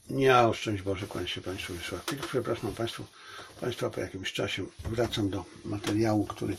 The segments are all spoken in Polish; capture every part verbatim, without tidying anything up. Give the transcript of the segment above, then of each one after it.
Ja, szczęść Boże, kłaniam się Państwu, Wiesław Pilch. Przepraszam Państwu, Państwa po jakimś czasie wracam do materiału, który,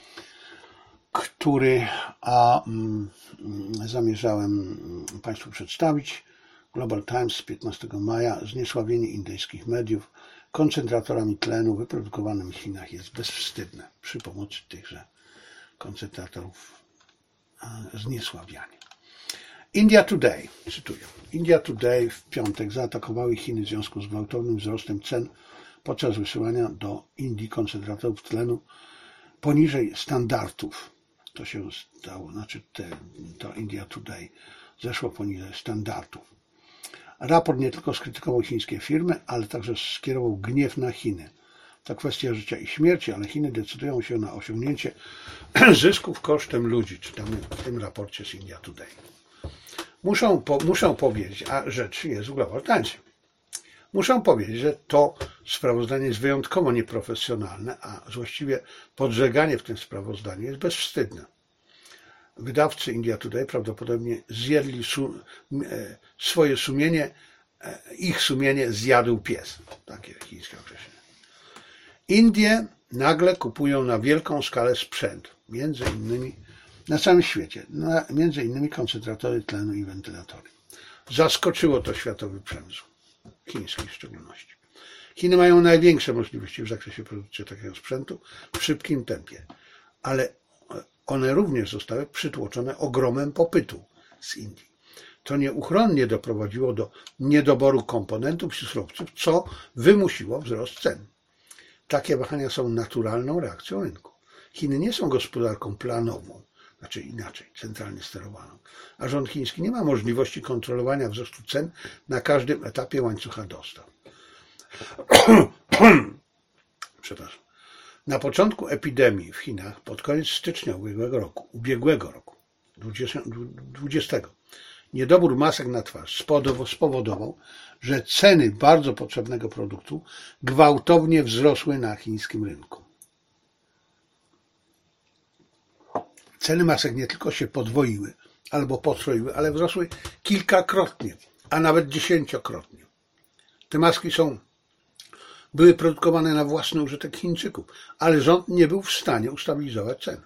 który a, mm, zamierzałem Państwu przedstawić. Global Times z piętnastego maja. Zniesławienie indyjskich mediów koncentratorami tlenu wyprodukowanym w Chinach jest bezwstydne przy pomocy tychże koncentratorów zniesławiania. India Today, cytuję, India Today w piątek zaatakowały Chiny w związku z gwałtownym wzrostem cen podczas wysyłania do Indii koncentratorów tlenu poniżej standardów. To się stało, znaczy te, to India Today zeszło poniżej standardów. Raport nie tylko skrytykował chińskie firmy, ale także skierował gniew na Chiny. To kwestia życia i śmierci, ale Chiny decydują się na osiągnięcie zysków kosztem ludzi. Czytamy w tym raporcie z India Today. Muszą, po, muszą powiedzieć, a rzecz jest w Global Times. Muszą powiedzieć, że to sprawozdanie jest wyjątkowo nieprofesjonalne, a właściwie podżeganie w tym sprawozdaniu jest bezwstydne. Wydawcy India Today prawdopodobnie zjedli su, e, swoje sumienie, e, ich sumienie zjadł pies. Takie chińskie określenie. Indie nagle kupują na wielką skalę sprzęt, między innymi na całym świecie, na, między innymi koncentratory tlenu i wentylatory. Zaskoczyło to światowy przemysł, chiński w szczególności. Chiny mają największe możliwości w zakresie produkcji takiego sprzętu w szybkim tempie, ale one również zostały przytłoczone ogromem popytu z Indii. To nieuchronnie doprowadziło do niedoboru komponentów i surowców, co wymusiło wzrost cen. Takie wahania są naturalną reakcją rynku. Chiny nie są gospodarką planową, znaczy inaczej, centralnie sterowaną, a rząd chiński nie ma możliwości kontrolowania wzrostu cen na każdym etapie łańcucha dostaw. Przepraszam. Na początku epidemii w Chinach, pod koniec stycznia ubiegłego roku, ubiegłego roku, dwudziestego, niedobór masek na twarz spowodował, że ceny bardzo potrzebnego produktu gwałtownie wzrosły na chińskim rynku. Ceny masek nie tylko się podwoiły albo potroiły, ale wzrosły kilkakrotnie, a nawet dziesięciokrotnie. Te maski są, były produkowane na własny użytek Chińczyków, ale rząd nie był w stanie ustabilizować cen.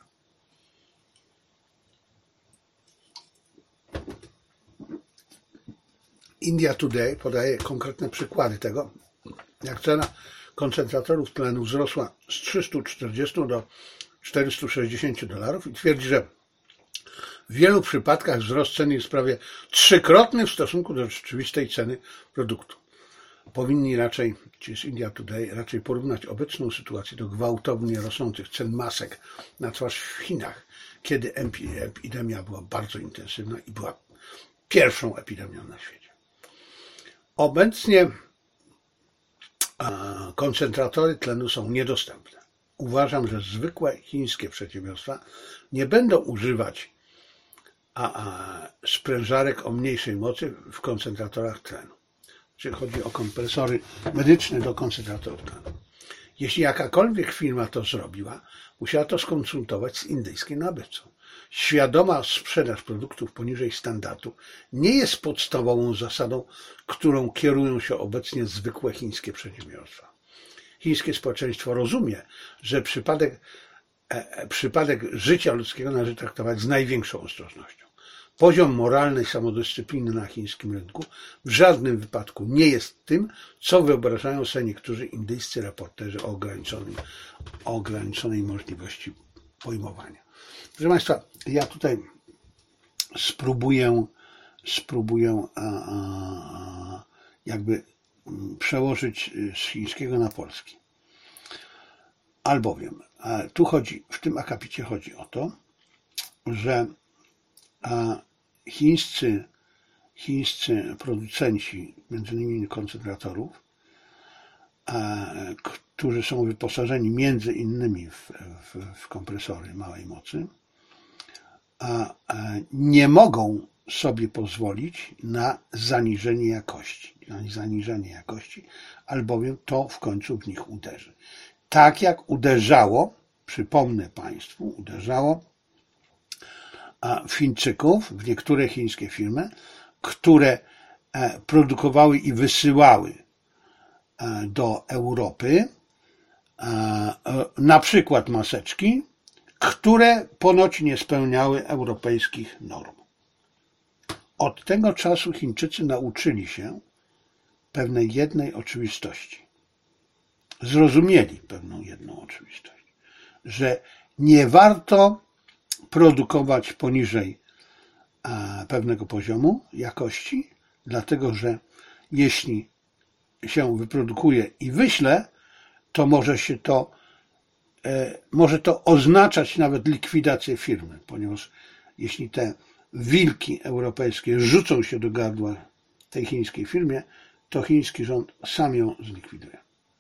India Today podaje konkretne przykłady tego, jak cena koncentratorów tlenu wzrosła z trzystu czterdziestu do czterystu sześćdziesięciu dolarów i twierdzi, że w wielu przypadkach wzrost ceny jest prawie trzykrotny w stosunku do rzeczywistej ceny produktu. Powinni raczej, ci z India Today, raczej porównać obecną sytuację do gwałtownie rosnących cen masek na twarz w Chinach, kiedy epidemia była bardzo intensywna i była pierwszą epidemią na świecie. Obecnie koncentratory tlenu są niedostępne. Uważam, że zwykłe chińskie przedsiębiorstwa nie będą używać a, a, sprężarek o mniejszej mocy w koncentratorach tlenu. Czyli chodzi o kompresory medyczne do koncentratorów tlenu. Jeśli jakakolwiek firma to zrobiła, musiała to skonsultować z indyjskim nabywcą. Świadoma sprzedaż produktów poniżej standardu nie jest podstawową zasadą, którą kierują się obecnie zwykłe chińskie przedsiębiorstwa. Chińskie społeczeństwo rozumie, że przypadek, e, przypadek życia ludzkiego należy traktować z największą ostrożnością. Poziom moralnej samodyscypliny na chińskim rynku w żadnym wypadku nie jest tym, co wyobrażają sobie niektórzy indyjscy raporterzy o ograniczonej, o ograniczonej możliwości pojmowania. Proszę Państwa, ja tutaj spróbuję, spróbuję a, a, jakby przełożyć z chińskiego na polski. Albowiem tu chodzi, w tym akapicie chodzi o to, że chińscy, chińscy producenci, między innymi koncentratorów, którzy są wyposażeni między innymi w, w, w kompresory małej mocy, nie mogą sobie pozwolić na zaniżenie jakości, na zaniżenie jakości, albowiem to w końcu w nich uderzy. Tak jak uderzało, przypomnę Państwu, uderzało Chińczyków, w niektóre chińskie firmy, które produkowały i wysyłały do Europy na przykład maseczki, które ponoć nie spełniały europejskich norm. Od tego czasu Chińczycy nauczyli się pewnej jednej oczywistości. Zrozumieli pewną jedną oczywistość, że nie warto produkować poniżej pewnego poziomu jakości, dlatego że jeśli się wyprodukuje i wyśle, to może się to może to oznaczać nawet likwidację firmy, ponieważ jeśli te wilki europejskie rzucą się do gardła tej chińskiej firmie, to chiński rząd sam ją zlikwiduje.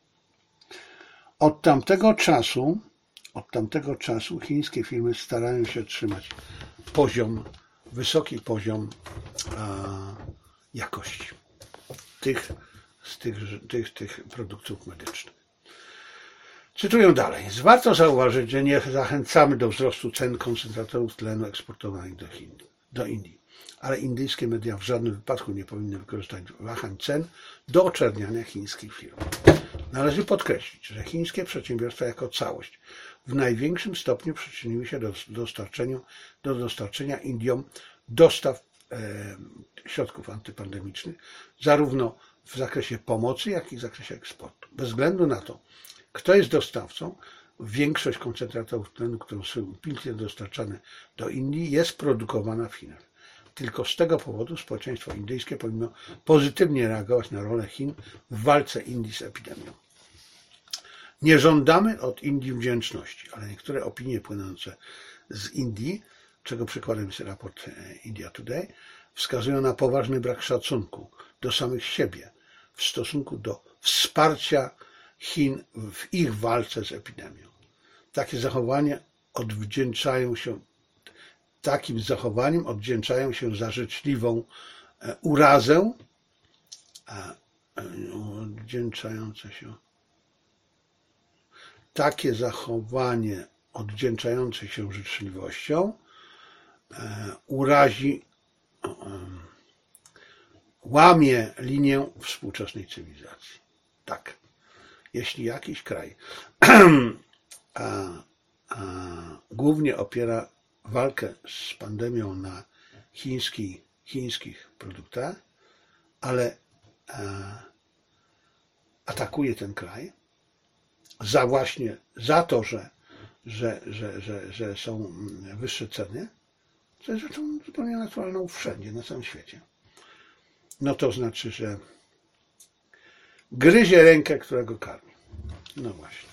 Od tamtego czasu, od tamtego czasu chińskie firmy starają się trzymać poziom, wysoki poziom a, jakości tych, z tych, tych, tych produktów medycznych. Cytuję dalej. Warto zauważyć, że nie zachęcamy do wzrostu cen koncentratorów tlenu eksportowanych do Chin, do Indii, ale indyjskie media w żadnym wypadku nie powinny wykorzystać wahań cen do oczerniania chińskich firm. Należy podkreślić, że chińskie przedsiębiorstwa jako całość w największym stopniu przyczyniły się do dostarczenia, do dostarczenia Indiom dostaw e, środków antypandemicznych, zarówno w zakresie pomocy, jak i w zakresie eksportu. Bez względu na to, kto jest dostawcą, większość koncentratorów tlenu, które są pilnie dostarczane do Indii, jest produkowana w Chinach. Tylko z tego powodu społeczeństwo indyjskie powinno pozytywnie reagować na rolę Chin w walce Indii z epidemią. Nie żądamy od Indii wdzięczności, ale niektóre opinie płynące z Indii, czego przykładem jest raport India Today, wskazują na poważny brak szacunku do samych siebie w stosunku do wsparcia Chin w ich walce z epidemią. Takie zachowanie odwdzięczają się, takim zachowaniem odwdzięczają się za życzliwą urazę, odwdzięczające się. Takie zachowanie odwdzięczające się życzliwością urazi, łamie linię współczesnej cywilizacji. Tak. Jeśli jakiś kraj a, a, głównie opiera walkę z pandemią na chiński, chińskich produktach, ale a, atakuje ten kraj za właśnie za to, że, że, że, że, że są wyższe ceny, co jest rzeczą zupełnie naturalną wszędzie, na całym świecie, no to znaczy, że gryzie rękę, która go karmi. No właśnie.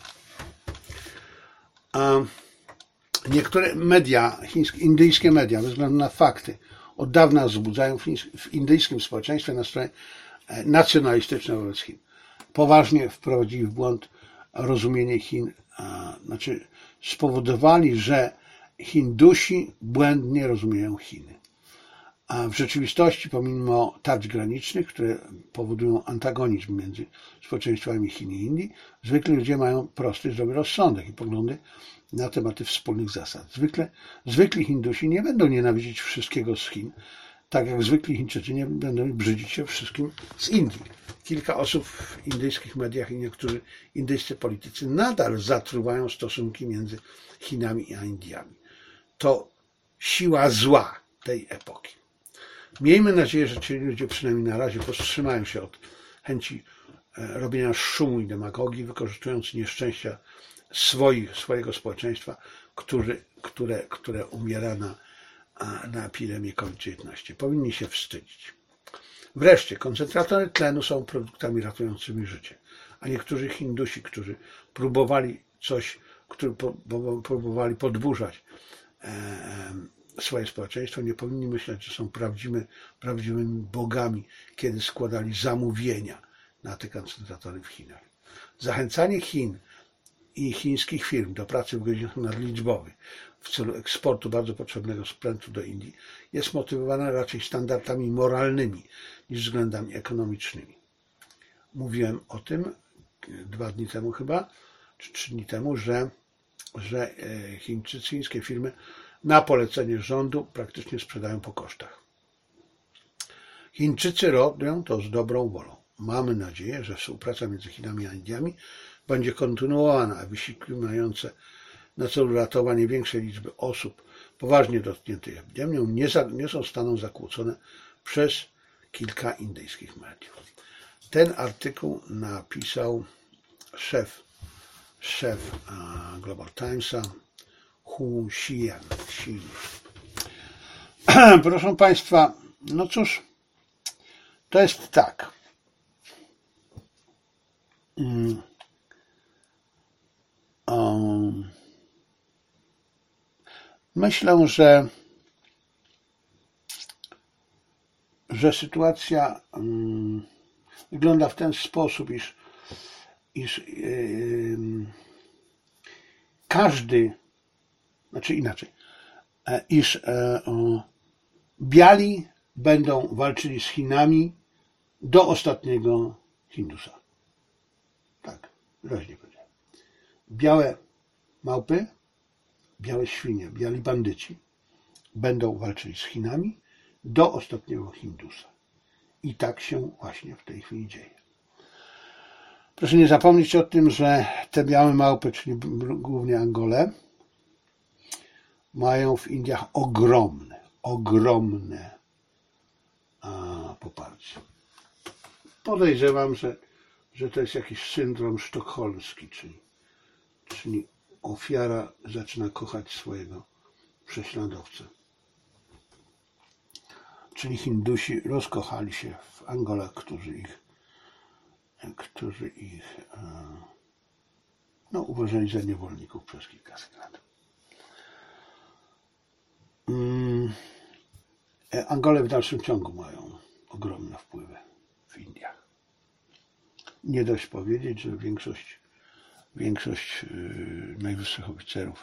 A niektóre media, chińskie, indyjskie media, bez względu na fakty, od dawna wzbudzają w indyjskim społeczeństwie nastroje nacjonalistyczne wobec Chin. Poważnie wprowadzili w błąd rozumienie Chin, a, znaczy spowodowali, że Hindusi błędnie rozumieją Chiny. A w rzeczywistości, pomimo tarć granicznych, które powodują antagonizm między społeczeństwami Chin i Indii, zwykli ludzie mają prosty, zdrowy rozsądek i poglądy na tematy wspólnych zasad. Zwykle, zwykli Hindusi nie będą nienawidzić wszystkiego z Chin, tak jak zwykli Chińczycy nie będą brzydzić się wszystkim z Indii. Kilka osób w indyjskich mediach i niektórzy indyjscy politycy nadal zatruwają stosunki między Chinami a Indiami. To siła zła tej epoki. Miejmy nadzieję, że ci ludzie przynajmniej na razie powstrzymają się od chęci robienia szumu i demagogii, wykorzystując nieszczęścia swoich, swojego społeczeństwa, który, które, które umiera na, na epidemię COVID dziewiętnaście. Powinni się wstydzić. Wreszcie, koncentratory tlenu są produktami ratującymi życie, a niektórzy Hindusi, którzy próbowali coś, którzy próbowali podburzać swoje społeczeństwo, nie powinni myśleć, że są prawdziwymi, prawdziwymi bogami, kiedy składali zamówienia na te koncentratory w Chinach. Zachęcanie Chin i chińskich firm do pracy w godzinach nadliczbowych w celu eksportu bardzo potrzebnego sprzętu do Indii jest motywowane raczej standardami moralnymi niż względami ekonomicznymi. Mówiłem o tym dwa dni temu chyba, czy trzy dni temu, że, że Chińczycy, chińskie firmy na polecenie rządu praktycznie sprzedają po kosztach. Chińczycy robią to z dobrą wolą. Mamy nadzieję, że współpraca między Chinami a Indiami będzie kontynuowana, a wysiłki mające na celu ratowanie większej liczby osób poważnie dotkniętych epidemią nie, za, nie zostaną zakłócone przez kilka indyjskich mediów. Ten artykuł napisał szef, szef Global Timesa Hu Xian. Proszę Państwa, no cóż, to jest tak. Um, um, myślę, że, że sytuacja um, wygląda w ten sposób, iż, iż yy, każdy, znaczy inaczej, iż e, o, biali będą walczyli z Chinami do ostatniego Hindusa. Tak, wyraźnie powiedziałem. Białe małpy, białe świnie, biali bandyci będą walczyli z Chinami do ostatniego Hindusa. I tak się właśnie w tej chwili dzieje. Proszę nie zapomnieć o tym, że te białe małpy, czyli głównie Angole, mają w Indiach ogromne, ogromne a, poparcie. Podejrzewam, że, że to jest jakiś syndrom sztokholmski, czyli, czyli ofiara zaczyna kochać swojego prześladowcę. Czyli Hindusi rozkochali się w Angolach, którzy ich, którzy ich no, uważali za niewolników przez kilkaset lat. Angole w dalszym ciągu mają ogromne wpływy w Indiach. Nie dość powiedzieć, że większość, większość yy, najwyższych oficerów,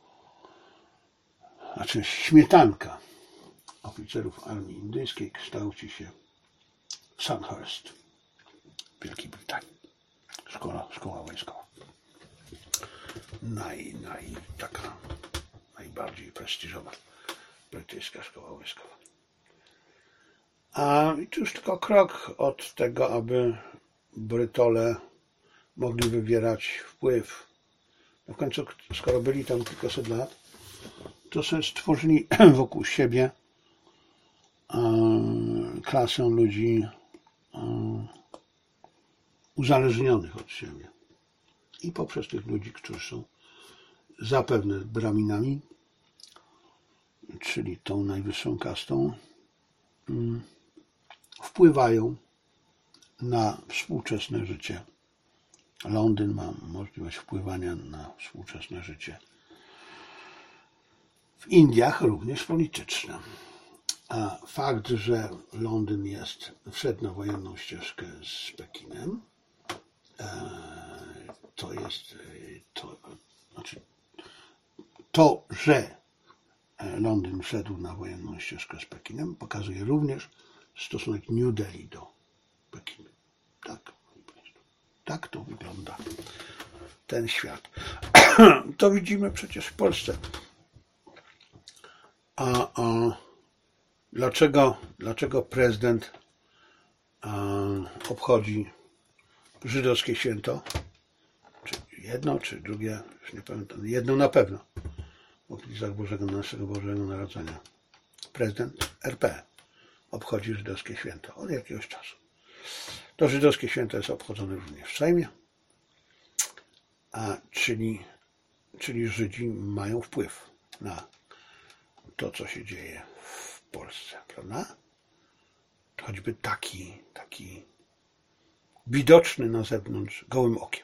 znaczy śmietanka oficerów armii indyjskiej kształci się w Sandhurst w Wielkiej Brytanii. Szkoła, szkoła wojskowa. Naj, naj, taka najbardziej prestiżowa brytyjska szkoła wojskowa. A to już tylko krok od tego, aby Brytole mogli wywierać wpływ. No w końcu, skoro byli tam kilkaset lat, to sobie stworzyli wokół siebie klasę ludzi uzależnionych od siebie. I poprzez tych ludzi, którzy są zapewne braminami, czyli tą najwyższą kastą, wpływają na współczesne życie. Londyn ma możliwość wpływania na współczesne życie w Indiach, również polityczne. A fakt, że Londyn jest, wszedł na wojenną ścieżkę z Pekinem, to jest to, znaczy to, że Londyn wszedł na wojenną ścieżkę z Pekinem, pokazuje również stosunek New Delhi do Pekinu. Tak, tak to wygląda ten świat. To widzimy przecież w Polsce. A, a dlaczego, dlaczego prezydent a, obchodzi żydowskie święto? Czy jedno, czy drugie, już nie pamiętam. Jedno na pewno. W okolicach Bożego, naszego Bożego Narodzenia. Prezydent R P obchodzi żydowskie święto od jakiegoś czasu. To żydowskie święto jest obchodzone również w Sejmie, a czyli, czyli Żydzi mają wpływ na to, co się dzieje w Polsce, prawda? Choćby taki, taki widoczny na zewnątrz gołym okiem.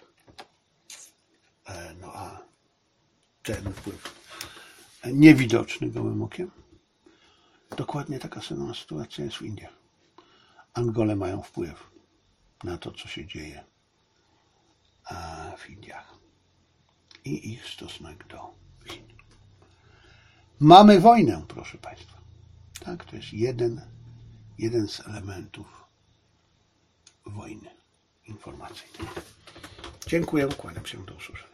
No a ten wpływ niewidoczny gołym okiem, dokładnie taka sama sytuacja jest w Indiach. Angole mają wpływ na to, co się dzieje w Indiach i ich stosunek do Chin. Mamy wojnę, proszę Państwa. Tak, to jest jeden, jeden z elementów wojny informacyjnej. Dziękuję, kłaniam się, do usłyszenia.